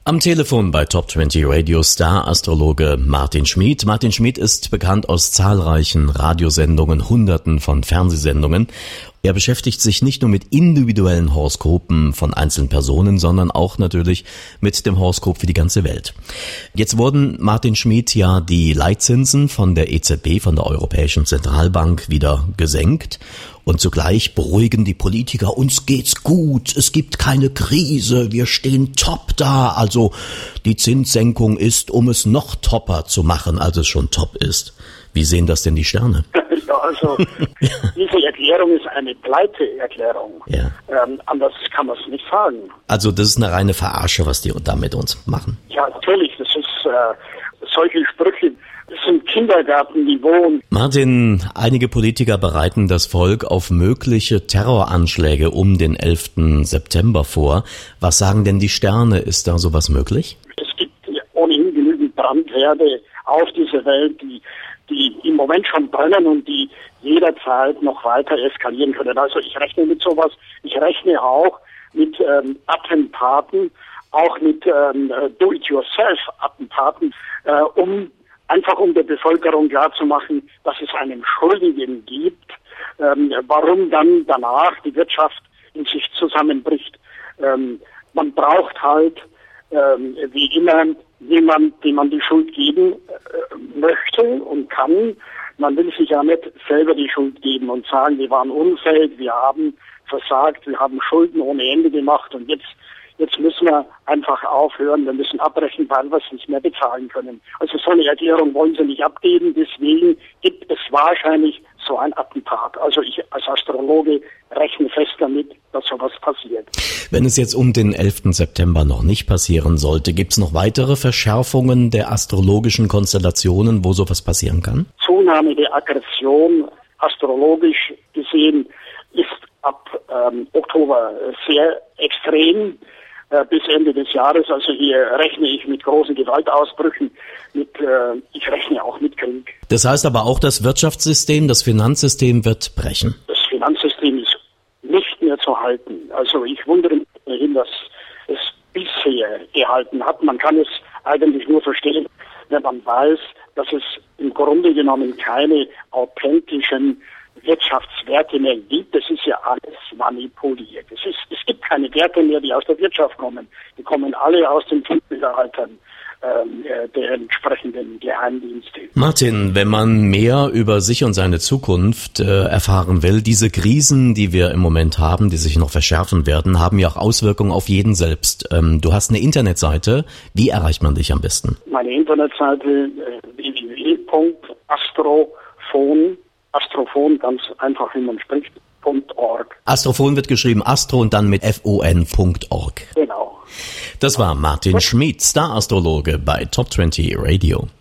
Am Telefon bei Top 20 Radio Star-Astrologe Martin Schmid. Martin Schmid ist bekannt aus zahlreichen Radiosendungen, Hunderten von Fernsehsendungen. Er beschäftigt sich nicht nur mit individuellen Horoskopen von einzelnen Personen, sondern auch natürlich mit dem Horoskop für die ganze Welt. Jetzt wurden, Martin Schmid, ja die Leitzinsen von der EZB, von der Europäischen Zentralbank, wieder gesenkt. Und zugleich beruhigen die Politiker, uns geht's gut, es gibt keine Krise, wir stehen top da. Also die Zinssenkung ist, um es noch topper zu machen, als es schon top ist. Wie sehen das denn die Sterne? Ja, also diese Erklärung ist eine Pleiteerklärung. Ja. Anders kann man es nicht sagen. Also das ist eine reine Verarsche, was die da mit uns machen. Ja, natürlich, das ist solche Sprüche. Das sind Kindergartenniveau. Martin, einige Politiker bereiten das Volk auf mögliche Terroranschläge um den 11. September vor. Was sagen denn die Sterne? Ist da sowas möglich? Es gibt ohnehin genügend Brandherde auf dieser Welt, die im Moment schon brennen und die jederzeit noch weiter eskalieren können. Also ich rechne mit sowas. Ich rechne auch mit Attentaten, auch mit Do-it-yourself-Attentaten, um der Bevölkerung klarzumachen, dass es einen Schuldigen gibt, warum dann danach die Wirtschaft in sich zusammenbricht. Man braucht halt, wie immer, jemand, dem man die Schuld geben möchte und kann. Man will sich ja nicht selber die Schuld geben und sagen, wir waren unfähig, wir haben versagt, wir haben Schulden ohne Ende gemacht und jetzt müssen wir einfach aufhören, wir müssen abbrechen, weil wir es nicht mehr bezahlen können. Also so eine Erklärung wollen sie nicht abgeben, deswegen gibt es wahrscheinlich so ein Attentat. Also ich als Astrologe rechne fest damit, dass sowas passiert. Wenn es jetzt um den 11. September noch nicht passieren sollte, gibt es noch weitere Verschärfungen der astrologischen Konstellationen, wo sowas passieren kann? Zunahme der Aggression, astrologisch gesehen, ist ab Oktober sehr extrem. Bis Ende des Jahres, also hier rechne ich mit großen Gewaltausbrüchen, ich rechne auch mit Krieg. Das heißt aber auch, das Wirtschaftssystem, das Finanzsystem wird brechen? Das Finanzsystem ist nicht mehr zu halten. Also ich wundere mich immerhin, dass es bisher gehalten hat. Man kann es eigentlich nur verstehen, wenn man weiß, dass es im Grunde genommen keine authentischen Wirtschaftswerte mehr gibt. Das ist ja alles manipuliert. Es gibt keine Werte mehr, die aus der Wirtschaft kommen. Die kommen alle aus den Mittelaltern der entsprechenden Geheimdienste. Martin, wenn man mehr über sich und seine Zukunft erfahren will, diese Krisen, die wir im Moment haben, die sich noch verschärfen werden, haben ja auch Auswirkungen auf jeden selbst. Du hast eine Internetseite. Wie erreicht man dich am besten? Meine Internetseite www.astrophon, ganz einfach, wie man spricht, .org. Astrophon wird geschrieben Astro und dann mit FON.org. Genau. Das war Martin Schmid, Star-Astrologe bei Top 20 Radio.